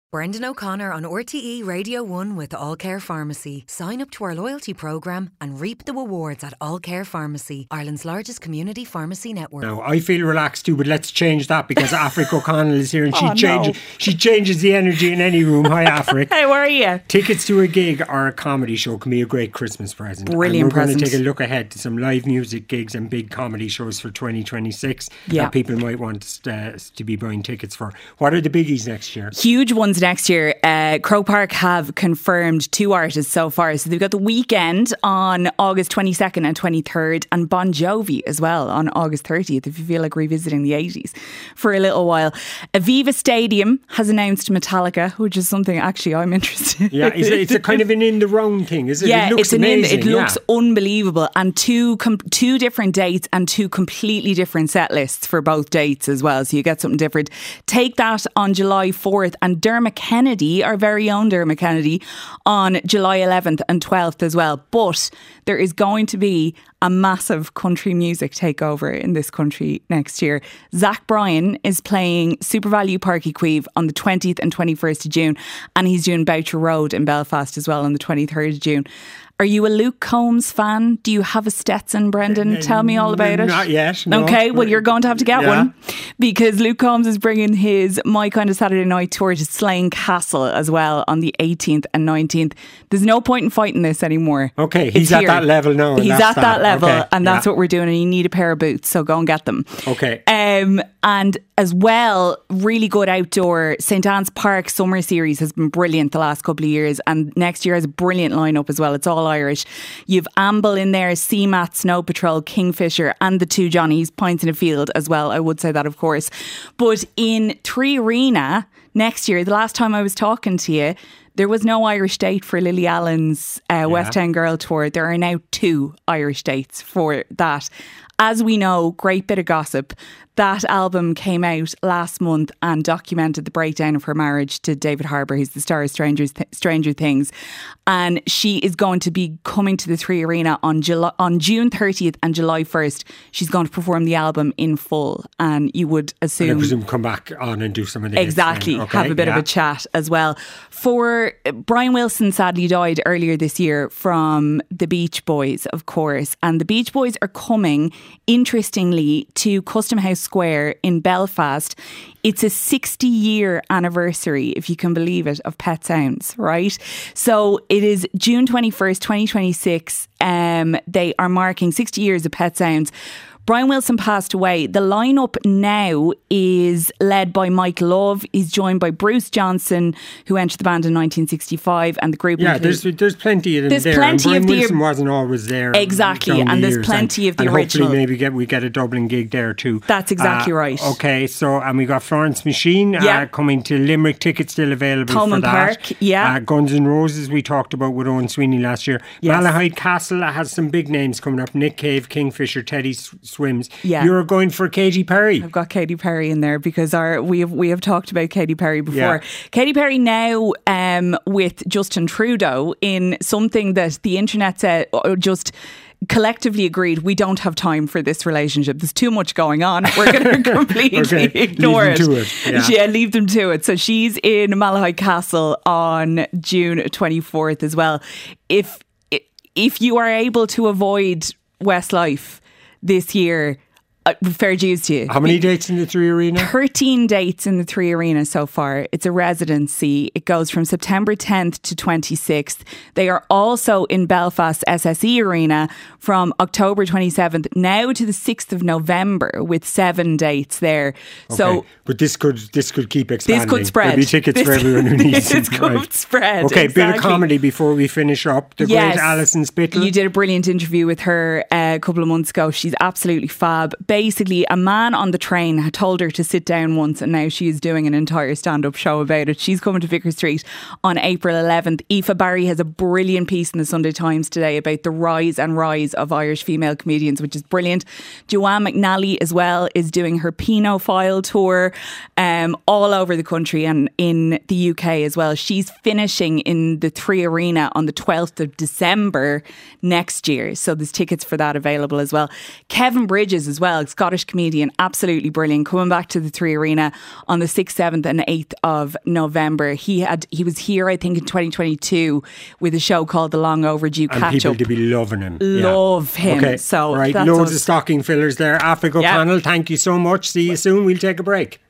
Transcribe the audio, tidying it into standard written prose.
Brendan O'Connor on RTE Radio 1 with All Care Pharmacy. Sign up to our loyalty programme and reap the rewards at All Care Pharmacy, Ireland's largest community pharmacy network. Now, I feel relaxed too, but let's change that because Afric O'Connell is here and she changes the energy in any room. Hi, Afric. How are you? Tickets to a gig or a comedy show can be a great Christmas present. Brilliant present. We're going to take a look ahead to some live music gigs and big comedy shows for 2026 that people might want to be buying tickets for. What are the biggies next year? Huge ones next year. Croke Park have confirmed 2 artists so far. So they've got The Weeknd on August 22nd and 23rd and Bon Jovi as well on August 30th, if you feel like revisiting the 80s for a little while. Aviva Stadium has announced Metallica, which is something actually I'm interested in. Yeah, it's a kind of an in the round thing, is it? Yeah, it looks amazing. It looks unbelievable. And two different dates and 2 completely different set lists for both dates as well. So you get something different. Take that on July 4th and Dermot Kennedy, our very own Dermot Kennedy, on July 11th and 12th as well. But there is going to be a massive country music takeover in this country next year. Zach Bryan is playing SuperValu Páirc Uí Chaoimh on the 20th and 21st of June, and he's doing Boucher Road in Belfast as well on the 23rd of June. Are you a Luke Combs fan? Do you have a Stetson, Brendan? Tell me all about it. Not yet. No. Okay, well, you're going to have to get one because Luke Combs is bringing his My Kind of Saturday Night tour to Slane Castle as well on the 18th and 19th. There's no point in fighting this anymore. Okay, he's at that level now. He's at that level, and that's what we're doing. And you need a pair of boots, so go and get them. Okay. And as well, really good outdoor St Anne's Park Summer Series has been brilliant the last couple of years, and next year has a brilliant lineup as well. It's all Irish. You've Amble in there, CMAT, Snow Patrol, Kingfisher, and the 2 Johnnies, Pints in a Field as well. I would say that, of course. But in Tree Arena next year, the last time I was talking to you, there was no Irish date for Lily Allen's West End Girl Tour. There are now 2 Irish dates for that. As we know, great bit of gossip, that album came out last month and documented the breakdown of her marriage to David Harbour, who's the star of Stranger Things. And she is going to be coming to the Three Arena on June 30th and July 1st. She's going to perform the album in full. And you would assume... And I presume come back on and do some of the exactly, have a bit of a chat as well. For Brian Wilson sadly died earlier this year from the Beach Boys, of course. And the Beach Boys are coming, interestingly, to Custom House Square in Belfast. It's a 60-year anniversary, if you can believe it, of Pet Sounds, right? So it is June 21st, 2026. They are marking 60 years of Pet Sounds. Brian Wilson passed away. The lineup now is led by Mike Love. He's joined by Bruce Johnson, who entered the band in 1965, and the group. Yeah, there's plenty of them there. Plenty and Brian of Wilson wasn't always there. Exactly, and there's plenty of the original. Hopefully, maybe we get a Dublin gig there too. That's exactly right. Okay, so and we got Florence Machine coming to Limerick. Tickets still available Thomond for that. Park, Guns N' Roses we talked about with Owen Sweeney last year. Yes. Malahide Castle has some big names coming up. Nick Cave, Kingfisher, Teddy Swims. Yeah. You're going for Katy Perry. I've got Katy Perry in there because we have talked about Katy Perry before. Yeah. Katy Perry now with Justin Trudeau in something that the internet said just collectively agreed we don't have time for this relationship. There's too much going on. We're going to completely ignore it. Leave them to it. So she's in Malahide Castle on June 24th as well. If you are able to avoid Westlife this year, fair dues to you. How many dates in the Three Arena? 13 dates in the Three Arena so far. It's a residency. It goes from September 10th to 26th. They are also in Belfast SSE Arena from October 27th now to the 6th of November with 7 dates there. Okay. So, but this could keep expanding. This could spread. There'll be tickets for everyone who needs them. This could spread. Okay, exactly. Bit of comedy before we finish up. The great Alison Spittle. You did a brilliant interview with her a couple of months ago. She's absolutely fab. Basically, a man on the train had told her to sit down once, and now she is doing an entire stand-up show about it. She's coming to Vicar Street on April 11th. Aoife Barry has a brilliant piece in the Sunday Times today about the rise of Irish female comedians, which is brilliant. Joanne McNally as well is doing her Pinophile tour all over the country and in the UK as well. She's finishing in the Three Arena on the 12th of December next year. So there's tickets for that available as well. Kevin Bridges as well. Bell, Scottish comedian, absolutely brilliant, coming back to the Three Arena on the 6th, 7th and 8th of November. He was here, I think, in 2022 with a show called The Long Overdue Catch Up. And people to be loving him. Love him. Okay, so right, loads of stocking fillers there. Aifig O'Connell, thank you so much. See you soon. We'll take a break.